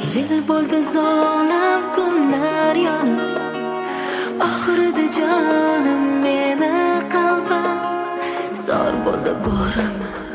Yil bo'ldi zolim kunlar yonib, oxirida jonim meni qalbim zor bo'ldi borim.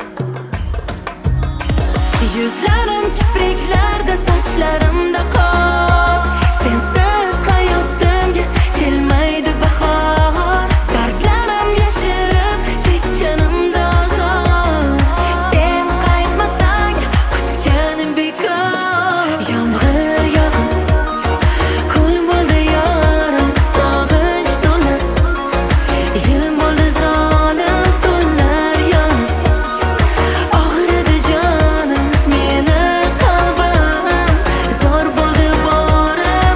Yuzlarim kipriklarda, sochlarimda qor. Sensiz hayotimga kelmaydi bahor. Dardlarim yashirib chekkanimda azor. Sen qaytmasang kutganim bekor. Yomg'ir yog'ib kul bo'ldi yorim, sog'inch to'lib. Yil bo'ldi zolim kunlar yonib, oxirida jonim meni qalbim zor bo'ldi borim.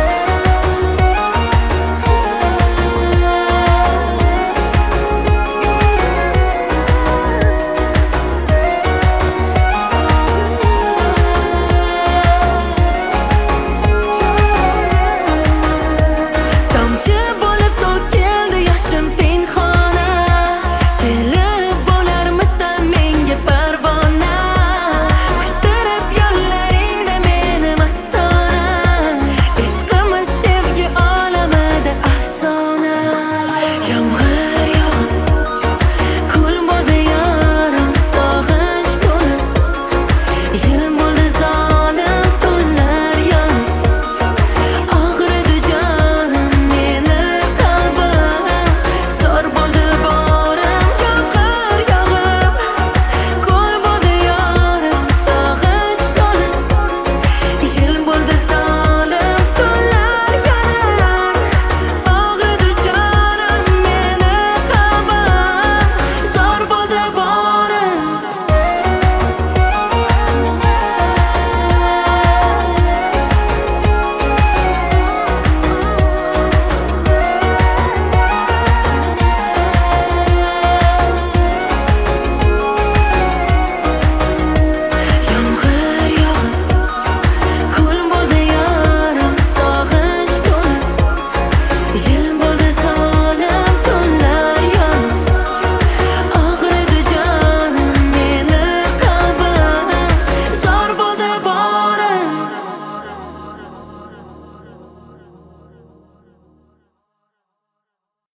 Tomchi bo'lib to'kildi yoshim pinhona. Kelib bo'larmisan menga parvona? Kuttirib yo'llaringda meni mastona. Ishqimiz sevgi olamida afsona. Yomg'ir